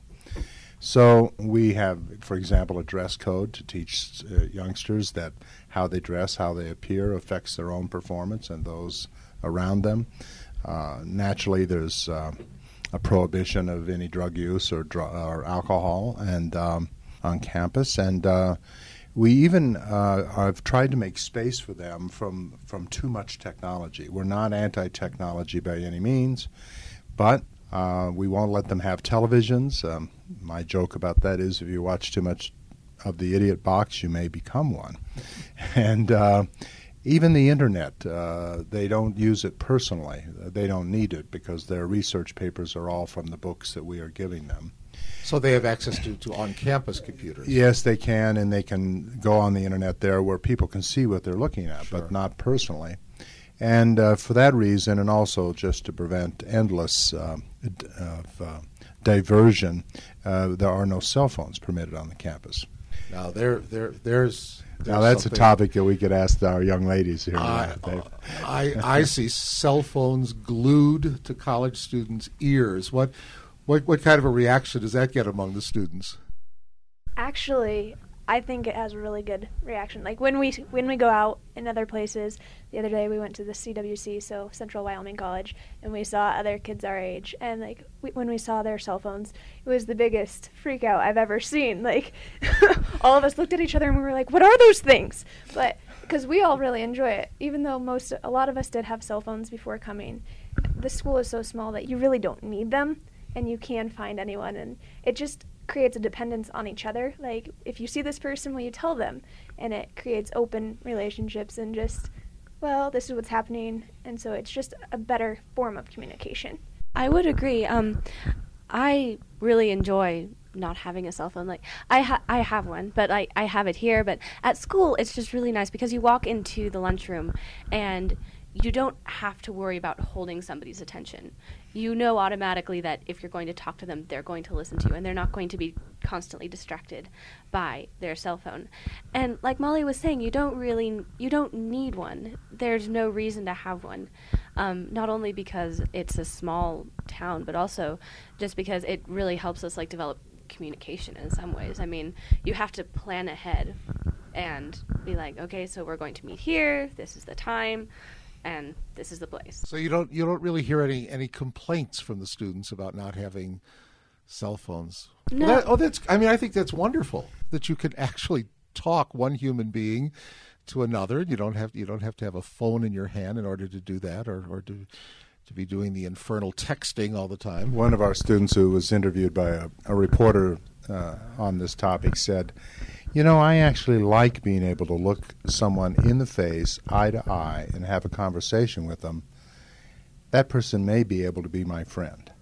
So we have, for example, a dress code to teach uh, youngsters that how they dress, how they appear affects their own performance and those around them. Uh, naturally, there's uh, a prohibition of any drug use or, dr- or alcohol and um, on campus, and uh, we even uh, have tried to make space for them from, from too much technology. We're not anti-technology by any means, but uh, we won't let them have televisions. Um, my joke about that is if you watch too much of the idiot box, you may become one. And uh, even the Internet, uh, they don't use it personally. They don't need it because their research papers are all from the books that we are giving them. So they have access to, to on-campus computers. Yes, they can, and they can go on the Internet there where people can see what they're looking at, Sure. but not personally. And uh, for that reason, and also just to prevent endless uh, d- of, uh, diversion, uh, there are no cell phones permitted on the campus. Now, there, there, there's, there's Now, that's a something- topic that we could ask our young ladies here. I, They- I, I see cell phones glued to college students' ears. What, what, what kind of a reaction does that get among the students? Actually, I think it has a really good reaction. Like when we when we go out in other places, the other day we went to the C W C, so Central Wyoming College, and we saw other kids our age, and like we, when we saw their cell phones, it was the biggest freak out I've ever seen. Like all of us looked at each other and we were like, "What are those things?" But because we all really enjoy it, even though most a lot of us did have cell phones before coming. The school is so small that you really don't need them, and you can find anyone, and it just creates a dependence on each other. Like, if you see this person, will you tell them? And it creates open relationships and just, well, this is what's happening, and so it's just a better form of communication. I would agree. Um, I really enjoy not having a cell phone. Like I ha- I have one, but I, I have it here. But at school, it's just really nice because you walk into the lunchroom and you don't have to worry about holding somebody's attention. You know automatically that if you're going to talk to them, they're going to listen to you, and they're not going to be constantly distracted by their cell phone. And like Molly was saying, you don't really, you don't need one. There's no reason to have one. Um, not only because it's a small town, but also just because it really helps us like develop communication in some ways. I mean, you have to plan ahead and be like, okay, so we're going to meet here. This is the time. And this is the place. So you don't you don't really hear any, any complaints from the students about not having cell phones? No. Well, that, oh, that's. I mean, I think that's wonderful that you can actually talk one human being to another. You don't have you don't have to have a phone in your hand in order to do that, or or to to be doing the infernal texting all the time. One of our students who was interviewed by a, a reporter uh, on this topic said, you know, I actually like being able to look someone in the face, eye to eye, and have a conversation with them. That person may be able to be my friend.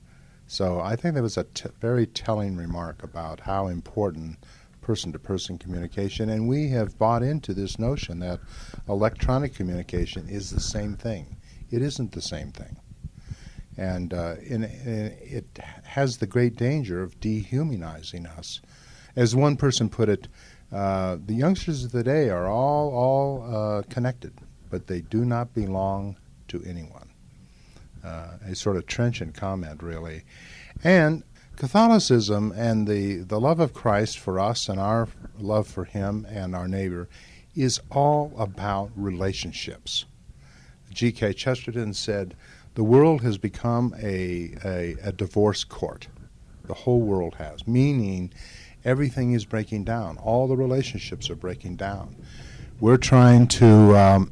So I think that was a t- very telling remark about how important person-to-person communication, and we have bought into this notion that electronic communication is the same thing. It isn't the same thing. And uh, in, in, it has the great danger of dehumanizing us. As one person put it, uh, the youngsters of the day are all all uh, connected, but they do not belong to anyone. Uh, a sort of trenchant comment, really. And Catholicism and the, the love of Christ for us and our love for Him and our neighbor is all about relationships. G K Chesterton said, the world has become a, a, a divorce court. The whole world has, meaning everything is breaking down. All the relationships are breaking down. We're trying to um,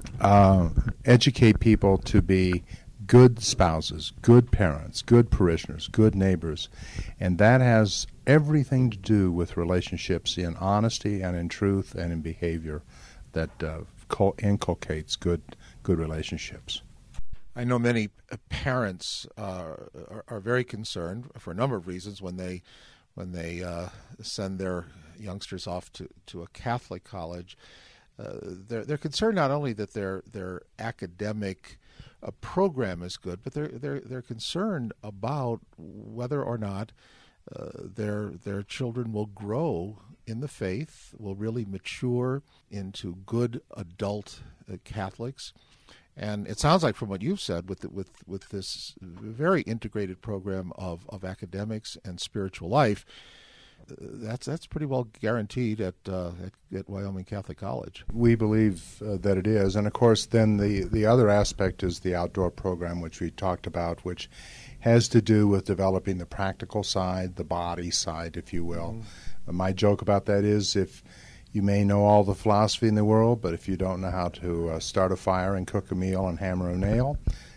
uh, educate people to be good spouses, good parents, good parishioners, good neighbors, and that has everything to do with relationships in honesty and in truth and in behavior that uh, inculcates good good relationships. I know many parents uh, are, are very concerned for a number of reasons when they when they uh, send their youngsters off to, to a Catholic college. Uh, they're they're concerned not only that their their academic uh, program is good, but they're they're they're concerned about whether or not uh, their their children will grow in the faith, will really mature into good adult uh, Catholics. And it sounds like from what you've said with the, with with this very integrated program of, of academics and spiritual life, uh, that's that's pretty well guaranteed at, uh, at at Wyoming Catholic College. We believe uh, that it is, and of course, then the the other aspect is the outdoor program, which we talked about, which has to do with developing the practical side, the body side, if you will. Mm-hmm. My joke about that is if you may know all the philosophy in the world, but if you don't know how to uh, start a fire and cook a meal and hammer a nail,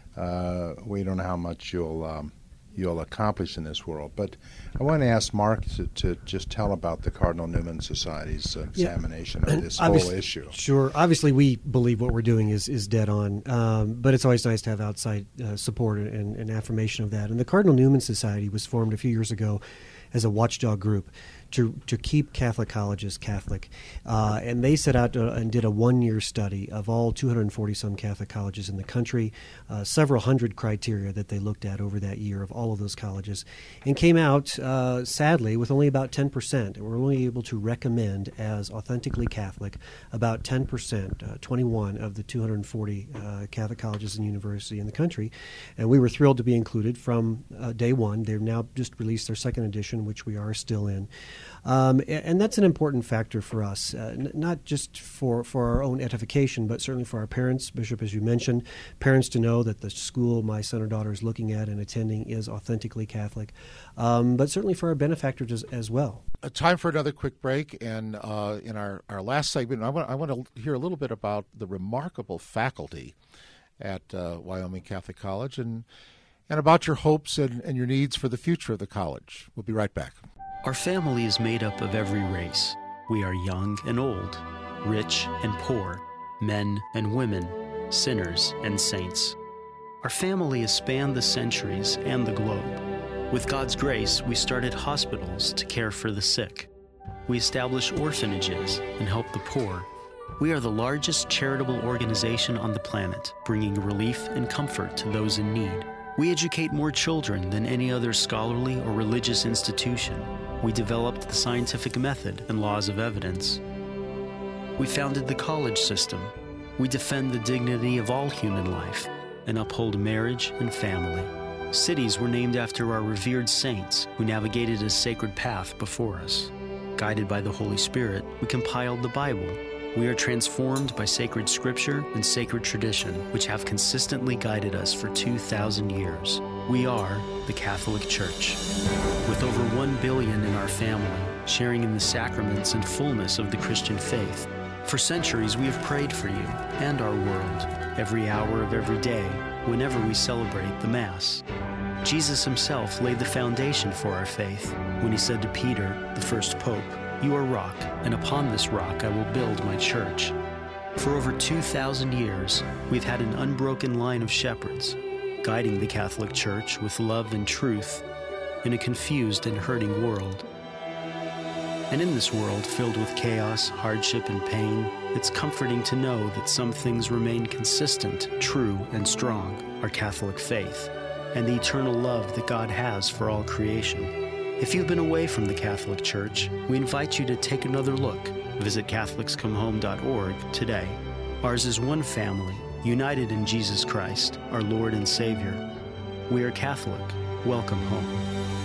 uh, we don't know how much you'll um, you'll accomplish in this world. But I want to ask Mark to, to just tell about the Cardinal Newman Society's uh, examination yeah. of this whole issue. Sure. Obviously, we believe what we're doing is, is dead on, um, but it's always nice to have outside uh, support and, and affirmation of that. And the Cardinal Newman Society was formed a few years ago as a watchdog group to to keep Catholic colleges Catholic. Uh, and they set out to, and did a one-year study of all two hundred forty some Catholic colleges in the country, uh, several hundred criteria that they looked at over that year of all of those colleges, and came out, uh, sadly, with only about ten percent. And we're only able to recommend as authentically Catholic about ten percent, uh, twenty-one of the two hundred forty uh, Catholic colleges and universities in the country. And we were thrilled to be included from uh, day one. They've now just released their second edition, which we are still in. Um, and that's an important factor for us, uh, n- not just for, for our own edification, but certainly for our parents, Bishop, as you mentioned, parents to know that the school my son or daughter is looking at and attending is authentically Catholic, um, but certainly for our benefactors as, as well. Uh, time for another quick break, and uh, in our, our last segment, I want, I want to hear a little bit about the remarkable faculty at uh, Wyoming Catholic College and, and about your hopes and, and your needs for the future of the college. We'll be right back. Our family is made up of every race. We are young and old, rich and poor, men and women, sinners and saints. Our family has spanned the centuries and the globe. With God's grace, we started hospitals to care for the sick. We establish orphanages and help the poor. We are the largest charitable organization on the planet, bringing relief and comfort to those in need. We educate more children than any other scholarly or religious institution. We developed the scientific method and laws of evidence. We founded the college system. We defend the dignity of all human life and uphold marriage and family. Cities were named after our revered saints who navigated a sacred path before us. Guided by the Holy Spirit, we compiled the Bible. We are transformed by sacred scripture and sacred tradition, which have consistently guided us for two thousand years. We are the Catholic Church. With over one billion in our family, sharing in the sacraments and fullness of the Christian faith. For centuries, we have prayed for you and our world, every hour of every day, whenever we celebrate the Mass. Jesus himself laid the foundation for our faith when he said to Peter, the first pope, "You are rock, and upon this rock I will build my church." For over two thousand years, we've had an unbroken line of shepherds, guiding the Catholic Church with love and truth in a confused and hurting world. And in this world filled with chaos, hardship, and pain, it's comforting to know that some things remain consistent, true, and strong, our Catholic faith, and the eternal love that God has for all creation. If you've been away from the Catholic Church, we invite you to take another look. Visit Catholics Come Home dot org today. Ours is one family, united in Jesus Christ, our Lord and Savior. We are Catholic. Welcome home.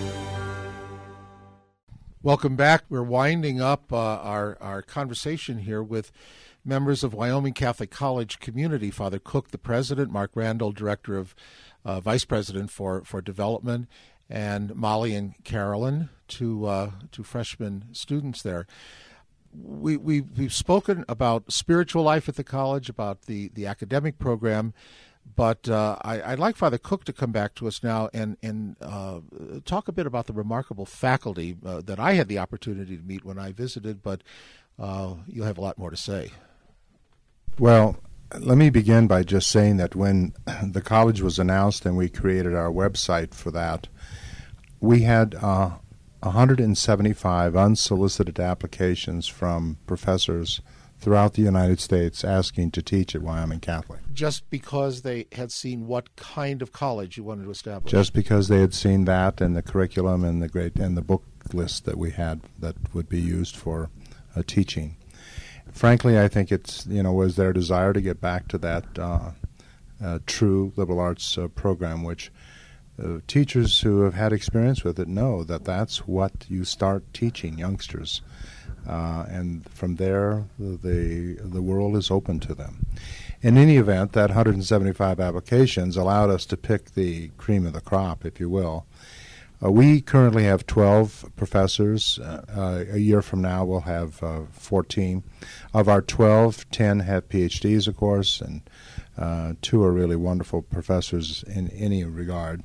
Welcome back. We're winding up uh, our, our conversation here with members of Wyoming Catholic College community, Father Cook, the president, Mark Randall, director of uh, vice president for, for development, and Molly and Carolyn, two, uh, two freshman students there. We, we, we've spoken about spiritual life at the college, about the, the academic program, but uh, I, I'd like Father Cook to come back to us now and, and uh, talk a bit about the remarkable faculty uh, that I had the opportunity to meet when I visited, but uh, you'll have a lot more to say. Well, let me begin by just saying that when the college was announced and we created our website for that, we had uh, one hundred seventy-five unsolicited applications from professors throughout the United States asking to teach at Wyoming Catholic. Just because they had seen what kind of college you wanted to establish? Just because they had seen that and the curriculum and the great and the book list that we had that would be used for uh, teaching. Frankly, I think it's, you know, was their desire to get back to that uh, uh, true liberal arts uh, program, which uh, teachers who have had experience with it know that that's what you start teaching youngsters. Uh, and from there, the the world is open to them. In any event, that one hundred seventy-five applications allowed us to pick the cream of the crop, if you will. Uh, we currently have twelve professors. Uh, uh, a year from now, we'll have uh, fourteen. Of our twelve, ten have P H Ds, of course, and uh, two are really wonderful professors in any regard.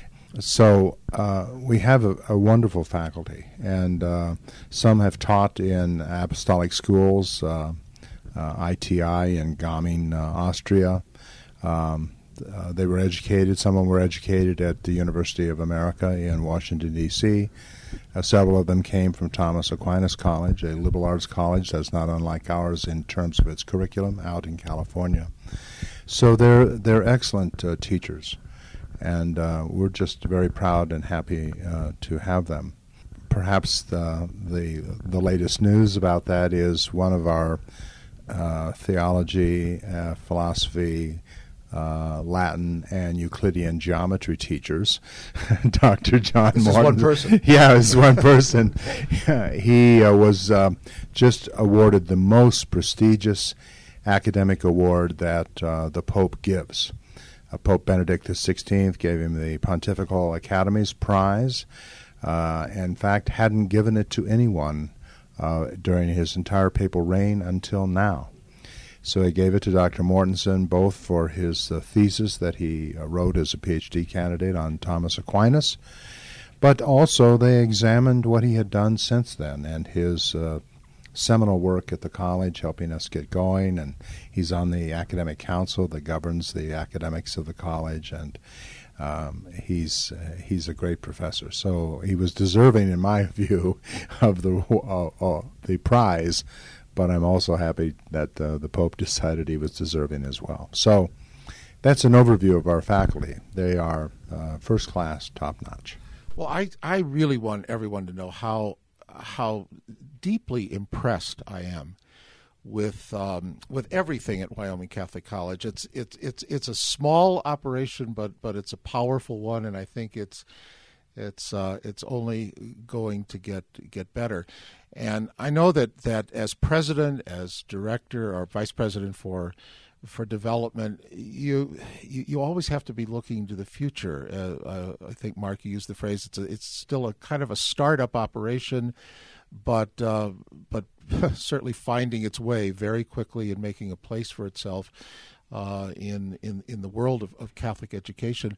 So uh, we have a, a wonderful faculty, and uh, some have taught in apostolic schools, uh, uh, I T I in Gaming, uh, Austria. Um, uh, they were educated, some of them were educated at the University of America in Washington, D C Uh, several of them came from Thomas Aquinas College, a liberal arts college that's not unlike ours in terms of its curriculum out in California. So they're, they're excellent uh, teachers. And uh, we're just very proud and happy uh, to have them. Perhaps the, the the latest news about that is one of our uh, theology, uh, philosophy, uh, Latin and Euclidean geometry teachers, Doctor John This Morton. is one person. Yeah, it's one person. Yeah, he uh, was uh, just awarded the most prestigious academic award that uh, the Pope gives. Uh, Pope Benedict the sixteenth gave him the Pontifical Academy's Prize. Uh, in fact, hadn't given it to anyone uh, during his entire papal reign until now. So he gave it to Doctor Mortensen, both for his uh, thesis that he uh, wrote as a PhD candidate on Thomas Aquinas, but also they examined what he had done since then and his uh, seminal work at the college, helping us get going. And he's on the academic council that governs the academics of the college, and um, he's uh, he's a great professor. So he was deserving, in my view, of the uh, uh, the prize. But I'm also happy that uh, the Pope decided he was deserving as well. So that's an overview of our faculty. They are uh, first class, top notch. Well, I, I really want everyone to know how how deeply impressed I am with um, with everything at Wyoming Catholic College. It's it's it's it's a small operation, but but it's a powerful one, and I think it's it's uh, it's only going to get get better. And I know that, that as president, as director, or vice president for for development, you you, you always have to be looking to the future. Uh, uh, I think, Mark, you used the phrase, it's a, it's still a kind of a startup operation, but uh, but certainly finding its way very quickly and making a place for itself uh, in, in in the world of, of Catholic education.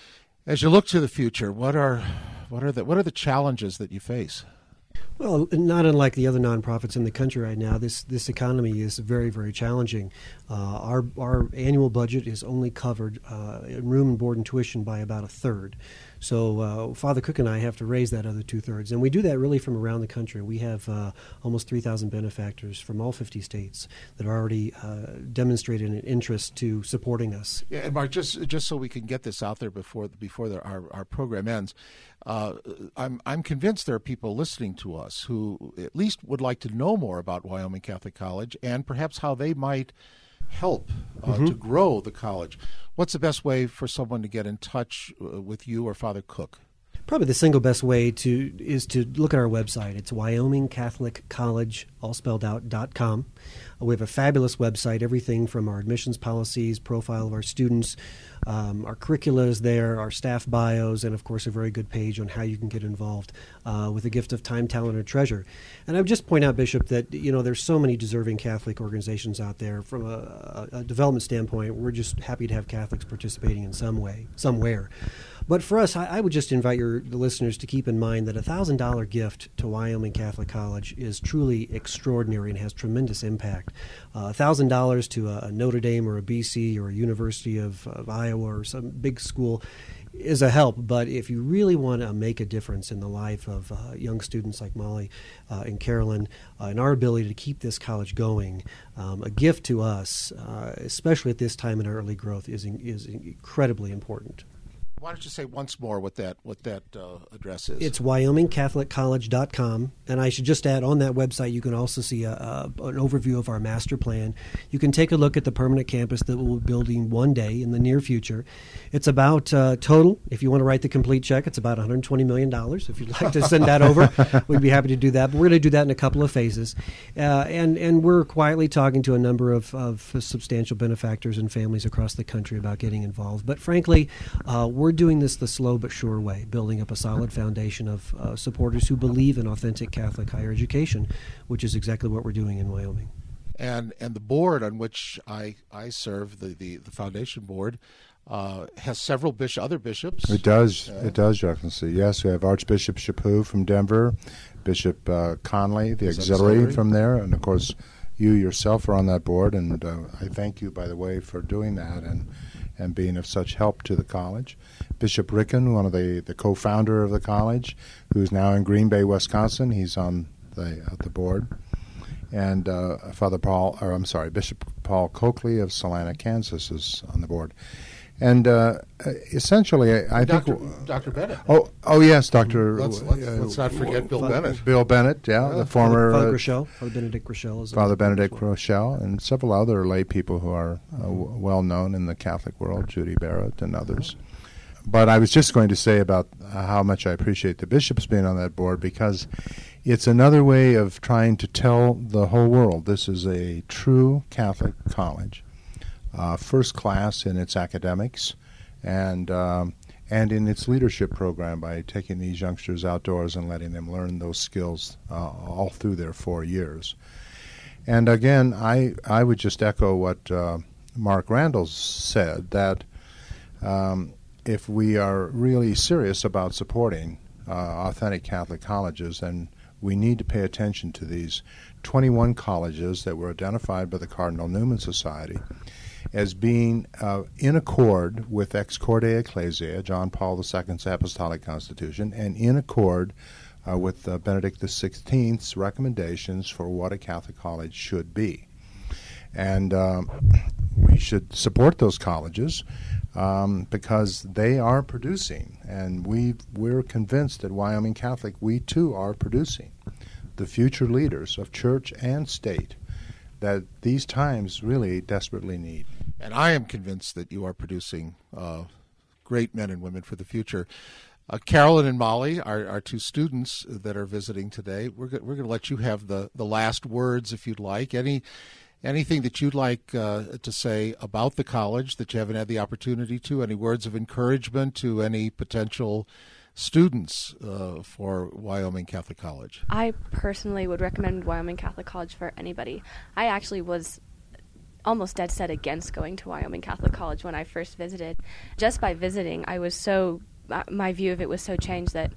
As you look to the future, what are what are the what are the challenges that you face? Well, not unlike the other nonprofits in the country right now, this this economy is very, very challenging. Uh, our our annual budget is only covered uh, in room and board and tuition by about a third. So uh, Father Cook and I have to raise that other two-thirds. And we do that really from around the country. We have uh, almost three thousand benefactors from all fifty states that are already uh, demonstrated an interest to supporting us. Yeah, and Mark, just just so we can get this out there before before the, our, our program ends, uh, I'm, I'm convinced there are people listening to us who at least would like to know more about Wyoming Catholic College and perhaps how they might help uh, mm-hmm. to grow the college. What's the best way for someone to get in touch uh, with you or Father Cook? Probably the single best way to is to look at our website. It's Wyoming Catholic College, all spelled out, dot com. Uh, we have a fabulous website, everything from our admissions policies, profile of our students, um, our curricula is there, our staff bios, and of course a very good page on how you can get involved uh, with a gift of time, talent, or treasure. And I would just point out, Bishop, that you know there's so many deserving Catholic organizations out there. From a, a, a development standpoint, we're just happy to have Catholics participating in some way, somewhere. But for us, I, I would just invite your the listeners to keep in mind that a one thousand dollars gift to Wyoming Catholic College is truly extraordinary and has tremendous impact. Uh, one thousand dollars to a, a Notre Dame or a B C or a University of, of Iowa or some big school is a help, but if you really want to make a difference in the life of uh, young students like Molly uh, and Carolyn, uh, and our ability to keep this college going, um, a gift to us, uh, especially at this time in our early growth, is in, is incredibly important. Why don't you say once more what that what that uh, address is? It's Wyoming Catholic College dot com, and I should just add, on that website you can also see a, a, an overview of our master plan. You can take a look at the permanent campus that we'll be building one day in the near future. It's about uh, total, if you want to write the complete check, it's about one hundred twenty million dollars. If you'd like to send that over, we'd be happy to do that. But we're going to do that in a couple of phases. Uh, and, and we're quietly talking to a number of, of substantial benefactors and families across the country about getting involved. But frankly, uh, we're doing this the slow but sure way, building up a solid foundation of uh, supporters who believe in authentic Catholic higher education, which is exactly what we're doing in Wyoming. And and the board on which I, I serve, the, the, the foundation board, uh, has several bishop, other bishops. It does. Uh, it does, Your Excellency. Yes, we have Archbishop Chaput from Denver, Bishop uh, Conley, the auxiliary, auxiliary from there, and of course you yourself are on that board, and uh, I thank you, by the way, for doing that and and being of such help to the college. Bishop Ricken, one of the, the co-founder of the college, who is now in Green Bay, Wisconsin. He's on the uh, the board. And uh, Father Paul, or I'm sorry, Bishop Paul Coakley of Salina, Kansas is on the board. And uh, essentially, I, I Doctor think... Doctor Bennett. Oh, oh yes, Doctor Let's, let's, uh, let's not forget Bill Father- Bennett. Bill Bennett, yeah, the former... Father uh, Rochelle, Father Benedict Rochelle. Is Father a- Benedict Rochelle, and several other lay people who are uh, w- well known in the Catholic world, Judy Barrett and others. But I was just going to say about how much I appreciate the bishops being on that board, because it's another way of trying to tell the whole world this is a true Catholic college, uh, first class in its academics, and um, and in its leadership program by taking these youngsters outdoors and letting them learn those skills uh, all through their four years. And again, I, I would just echo what uh, Mark Randall said, that um, if we are really serious about supporting uh, authentic Catholic colleges, then we need to pay attention to these twenty-one colleges that were identified by the Cardinal Newman Society as being uh, in accord with Ex Corde Ecclesiae, John Paul the Second's Apostolic Constitution, and in accord uh, with uh, Benedict the Sixteenth's recommendations for what a Catholic college should be. And um, we should support those colleges um, because they are producing, and we we're convinced at Wyoming Catholic we too are producing the future leaders of church and state that these times really desperately need. And I am convinced that you are producing uh, great men and women for the future. Uh, Carolyn and Molly, our, our two students that are visiting today, we're go- we're going to let you have the, the last words if you'd like. Any anything that you'd like uh, to say about the college that you haven't had the opportunity to? Any words of encouragement to any potential students uh, for Wyoming Catholic College? I personally would recommend Wyoming Catholic College for anybody. I actually was almost dead set against going to Wyoming Catholic College when I first visited. Just by visiting, I was so, uh, my view of it was so changed that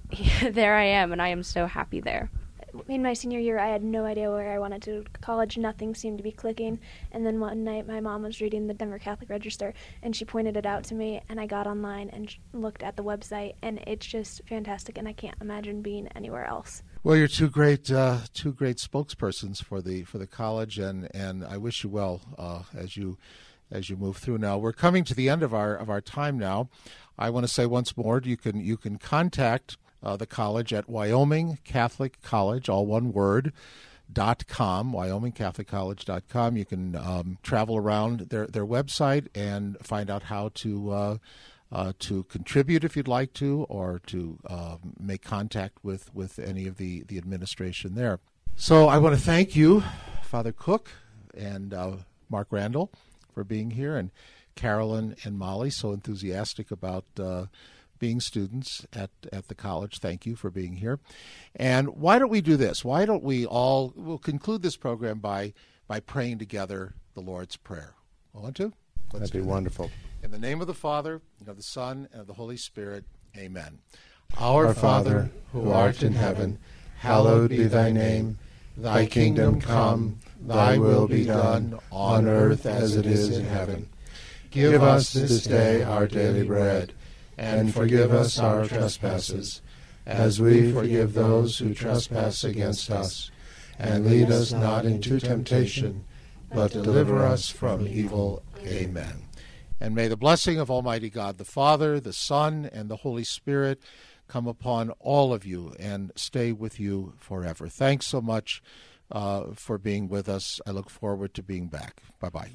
there I am, and I am so happy there. In my senior year, I had no idea where I wanted to go to college. Nothing seemed to be clicking. And then one night, my mom was reading the Denver Catholic Register, and she pointed it out to me, and I got online and sh- looked at the website, and it's just fantastic, and I can't imagine being anywhere else. Well, you're two great uh, two great spokespersons for the for the college, and, and I wish you well uh, as you as you move through. Now we're coming to the end of our of our time now. I want to say once more, you can you can contact Uh, the college at Wyoming Catholic College, all one word, dot com, wyoming catholic college dot com. You can um, travel around their, their website and find out how to uh, uh, to contribute if you'd like to, or to uh, make contact with, with any of the, the administration there. So I want to thank you, Father Cook and uh, Mark Randall, for being here, and Carolyn and Molly, so enthusiastic about uh, being students at, at the college. Thank you for being here. And why don't we do this? Why don't we all, we'll conclude this program by by praying together the Lord's Prayer. Want to? Let's That'd be do that. wonderful. In the name of the Father, and of the Son, and of the Holy Spirit, amen. Our, Our Father, who art in heaven, hallowed be thy name. Thy kingdom come, thy will be done, on earth as it is in heaven. Give us this day our daily bread, and forgive us our trespasses, as we forgive those who trespass against us. And lead us not into temptation, but deliver us from evil. Amen. And may the blessing of Almighty God, the Father, the Son, and the Holy Spirit come upon all of you and stay with you forever. Thanks so much uh, for being with us. I look forward to being back. Bye-bye.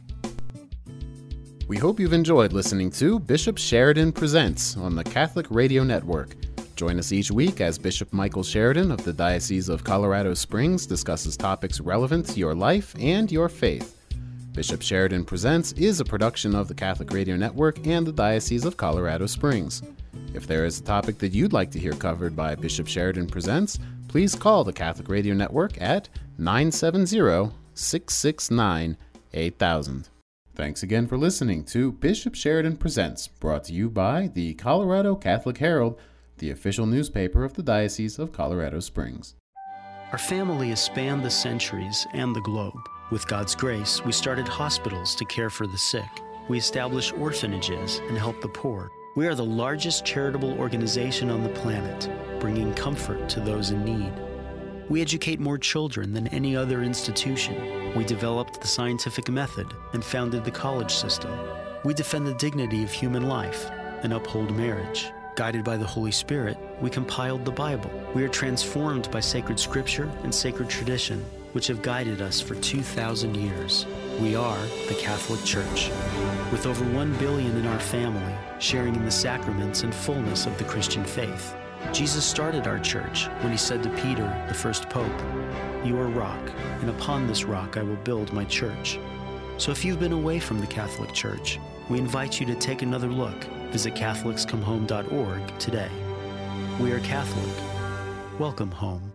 We hope you've enjoyed listening to Bishop Sheridan Presents on the Catholic Radio Network. Join us each week as Bishop Michael Sheridan of the Diocese of Colorado Springs discusses topics relevant to your life and your faith. Bishop Sheridan Presents is a production of the Catholic Radio Network and the Diocese of Colorado Springs. If there is a topic that you'd like to hear covered by Bishop Sheridan Presents, please call the Catholic Radio Network at nine seven zero, six six nine, eight thousand. Thanks again for listening to Bishop Sheridan Presents, brought to you by the Colorado Catholic Herald, the official newspaper of the Diocese of Colorado Springs. Our family has spanned the centuries and the globe. With God's grace, we started hospitals to care for the sick. We established orphanages and help the poor. We are the largest charitable organization on the planet, bringing comfort to those in need. We educate more children than any other institution. We developed the scientific method and founded the college system. We defend the dignity of human life and uphold marriage. Guided by the Holy Spirit, we compiled the Bible. We are transformed by sacred scripture and sacred tradition, which have guided us for two thousand years. We are the Catholic Church, with over one billion in our family, sharing in the sacraments and fullness of the Christian faith. Jesus started our church when he said to Peter, the first pope, "You are rock, and upon this rock I will build my church." So if you've been away from the Catholic Church, we invite you to take another look. Visit Catholics Come Home dot org today. We are Catholic. Welcome home.